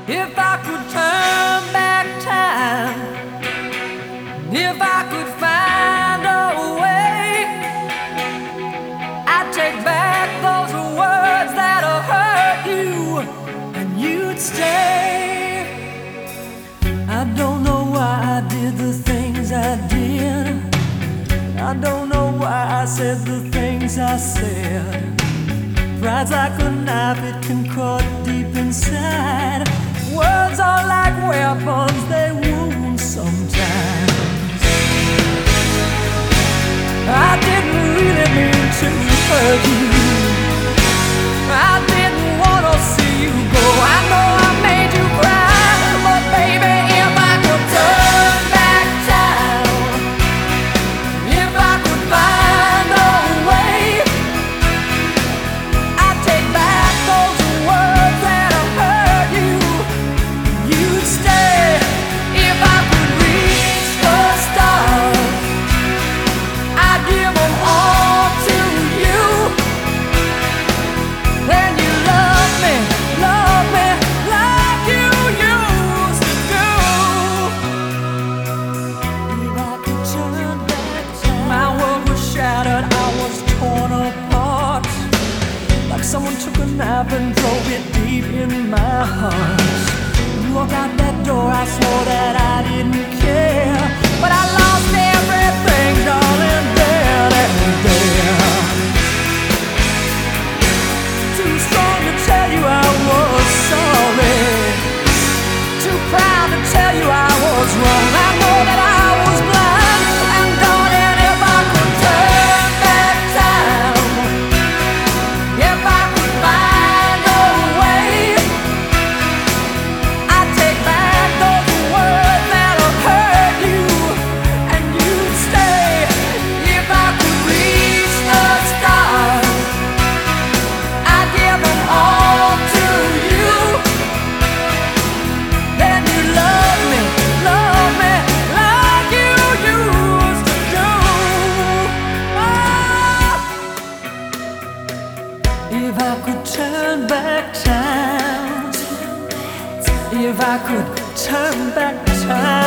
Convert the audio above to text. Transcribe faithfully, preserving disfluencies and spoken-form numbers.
If I could turn back time, if I could find a way, I'd take back those words that hurt you, and you'd stay. I don't know why I did the things I did. I don't know why I said the things I said. Pride's like a knife, it can cut deep inside. Words are like weapons, they wound sometimes. I didn't really mean to hurt you. I didn't want to see you go. I know I made you cry, but baby, if I could turn back time, if I could find a way, I'd take back those words that hurt you. You'd stay. If I could reach the stars, I'd give them all to you. Then you love me, love me like you used to do. If I could turn back time, my world was shattered, I was torn apart, like someone took a knife and drove it deep in my heart. You walked out that door, I swore that I didn't care, but I lost everything, darling, there and there. Too strong to tell you I was sorry, too proud to tell you I was wrong. I know that I was blind, and darling, if I could turn back time, if I could find a way, I'd take back those words that hurt you, and you'd stay. If I could reach the stars, I'd give them all to you. Then you love me, love me like you used to do. Oh. If I could turn back time, if I could turn back time.